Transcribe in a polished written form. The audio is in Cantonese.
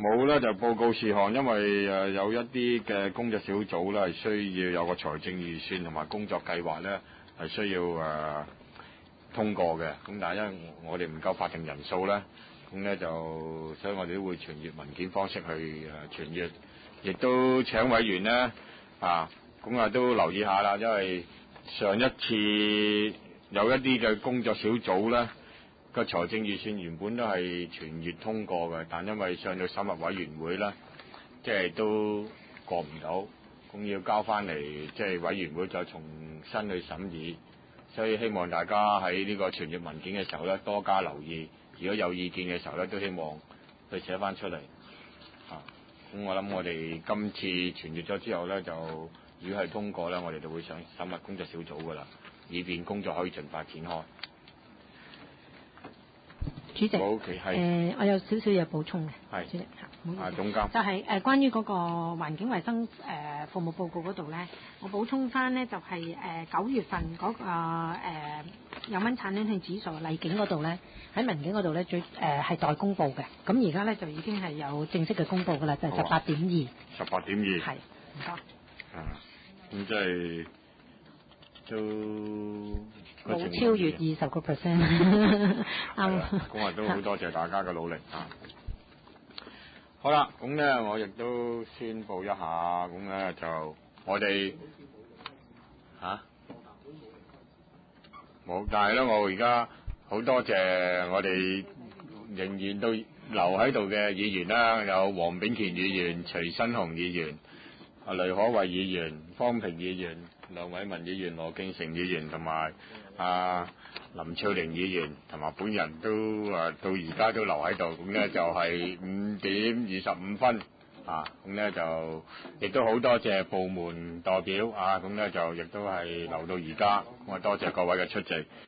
冇啦，就報告事項，因為有一啲嘅工作小組咧係需要有個財政預算同埋工作計劃咧係需要通過嘅。咁但係因為我哋唔夠法定人數咧，咁咧就所以我哋都會傳閱文件方式去傳閱，亦都請委員咧咁都留意下啦，因為上一次有一啲嘅工作小組咧。個財政預算原本都係全月通過嘅，但因為上到審核委員會啦，即係都過唔到，咁要交翻嚟即係委員會再重新去審議，所以希望大家喺呢個傳閱文件嘅時候咧多加留意，如果有意見嘅時候咧都希望去寫翻出嚟。咁我諗我哋今次傳閱咗之後咧，就如果係通過咧，我哋就會上審核工作小組噶啦，以便工作可以盡快展開。 主席，我有少少嘢補充嘅。係，主席，唔好意思。總監。就係關於嗰個環境衛生服務報告嗰度咧，我補充翻咧就係9月份嗰個有蚊產卵性指數荔景嗰度咧，喺文件嗰度咧係待公佈嘅。咁而家咧就已經係有正式嘅公佈㗎啦，就係18.2。18.2。係，唔該。 咁即係都。 冇超越20%，啱。 咁都好多謝大家嘅努力好啦，咁咧我亦都宣佈一下，咁咧就我哋冇，但係咧我而家好多謝我哋仍然都留喺度嘅議員啦，有黃炳權議員、徐新雄議員、雷可慧議員、方平議員、梁偉文議員、羅敬成議員同埋林翠玲議員同埋本人都到而家都留喺度，咁咧就係5:25咁咧就亦都好多謝部門代表咁咧就亦都係留到而家，咁多謝各位嘅出席。